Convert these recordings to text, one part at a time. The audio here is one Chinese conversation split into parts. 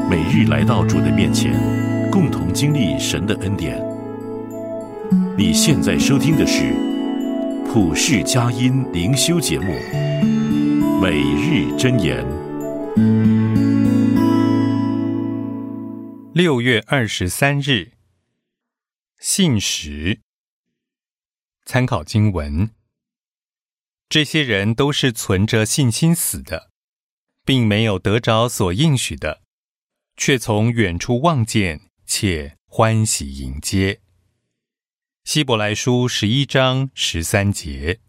每日来到主的面前，共同经历神的恩典。你现在收听的是普世佳音灵修节目《每日箴言》。 6月23日，信实。参考经文：这些人都是存着信心死的，并没有得着所应许的，却从远处望见，且欢喜迎接。希伯来书11章13节。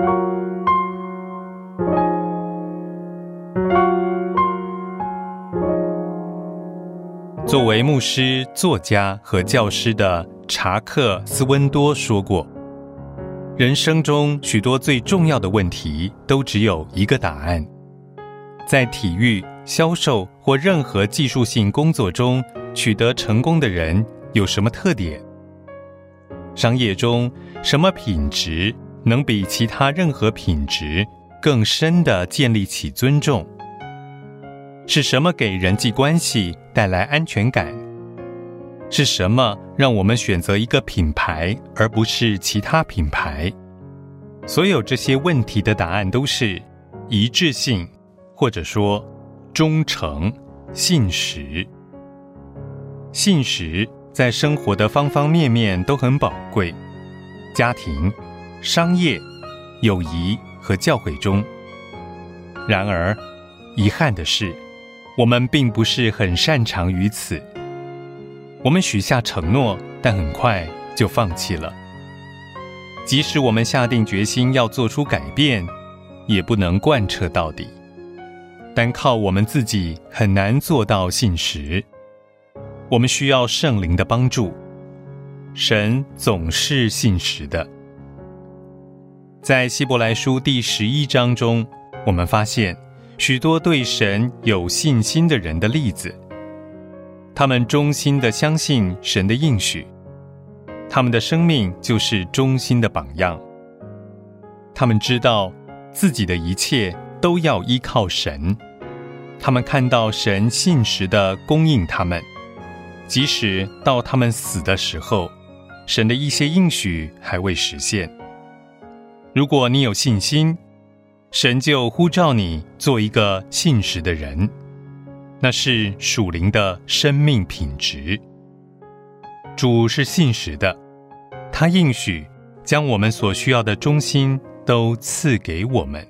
作为牧师、作家和教师的查克·斯温多说过，人生中许多最重要的问题都只有一个答案。在体育、销售或任何技术性工作中取得成功的人有什么特点？商业中什么品质能比其他任何品质更深地建立起尊重？是什么给人际关系带来安全感？是什么让我们选择一个品牌而不是其他品牌？所有这些问题的答案都是一致性，或者说忠诚、信实。信实在生活的方方面面都很宝贵，家庭、商业、友谊和教会中。然而，遗憾的是，我们并不是很擅长于此。我们许下承诺，但很快就放弃了。即使我们下定决心要做出改变，也不能贯彻到底。单靠我们自己很难做到信实。我们需要圣灵的帮助。神总是信实的。在希伯来书第11章中，我们发现许多对神有信心的人的例子。他们忠心地相信神的应许，他们的生命就是忠心的榜样。他们知道自己的一切都要依靠神，他们看到神信实地供应他们，即使到他们死的时候，神的一些应许还未实现。如果你有信心，神就呼召你做一个信实的人，那是属灵的生命品质。主是信实的，他应许将我们所需要的忠心都赐给我们。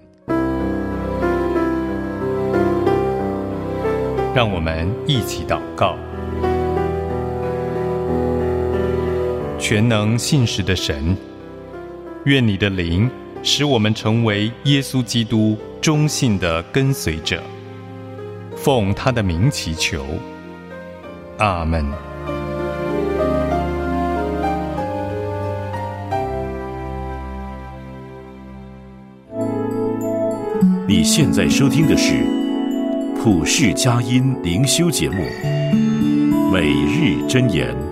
让我们一起祷告。全能信实的神，愿你的灵使我们成为耶稣基督忠信的跟随者。奉他的名祈求，阿们。 你现在收听的是普世佳音灵修节目《每日箴言》。